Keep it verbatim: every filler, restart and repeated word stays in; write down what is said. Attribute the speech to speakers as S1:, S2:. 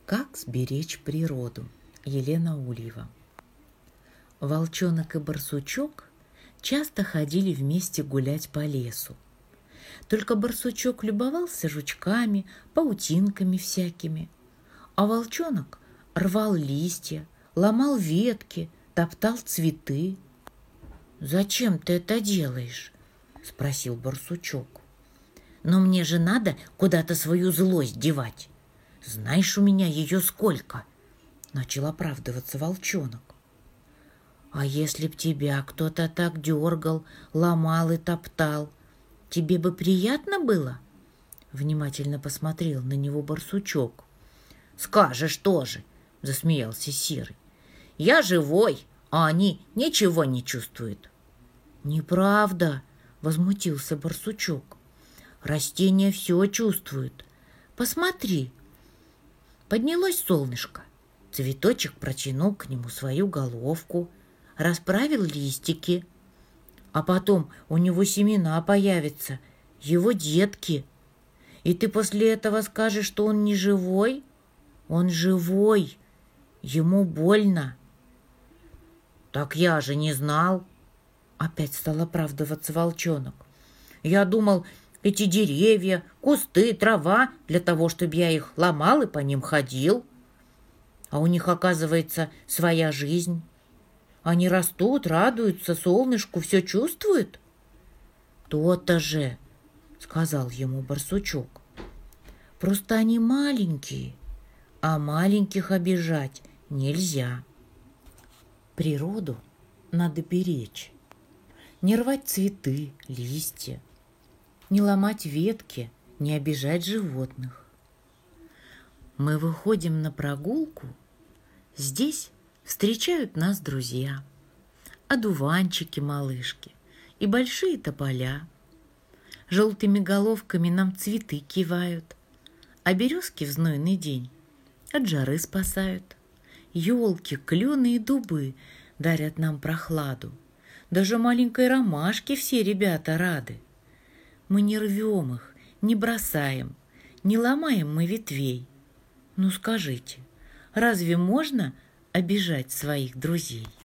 S1: Как сберечь природу? Елена Ульева. Волчонок и барсучок часто ходили вместе гулять по лесу. Только барсучок любовался жучками, паутинками всякими, а волчонок рвал листья, ломал ветки, топтал цветы. «Зачем ты это делаешь?» – спросил барсучок. «Но мне же надо куда-то свою злость девать. Знаешь, у меня ее сколько?» – начал оправдываться волчонок. «А если б тебя кто-то так дергал, ломал и топтал, тебе бы приятно было?» Внимательно посмотрел на него барсучок. «Скажешь тоже», – засмеялся Серый. «Я живой, а они ничего не чувствуют». «Неправда», – возмутился барсучок. «Растения все чувствуют. Посмотри». Поднялось солнышко. Цветочек протянул к нему свою головку, расправил листики, а потом у него семена появятся, его детки. И ты после этого скажешь, что он не живой? Он живой, ему больно. «Так я же не знал», — опять стал оправдываться волчонок. «Я думал, эти деревья, кусты, трава для того, чтобы я их ломал и по ним ходил. А у них, оказывается, своя жизнь. Они растут, радуются солнышку, все чувствуют». «То-то же», — сказал ему барсучок. «Просто они маленькие, а маленьких обижать нельзя. Природу надо беречь, не рвать цветы, листья, не ломать ветки, не обижать животных. Мы выходим на прогулку, здесь встречают нас друзья, одуванчики-малышки и большие тополя. Желтыми головками нам цветы кивают, а березки в знойный день от жары спасают. Елки, клены и дубы дарят нам прохладу. Даже маленькой ромашке все ребята рады. Мы не рвем их, не бросаем, не ломаем мы ветвей. Ну скажите, разве можно обижать своих друзей?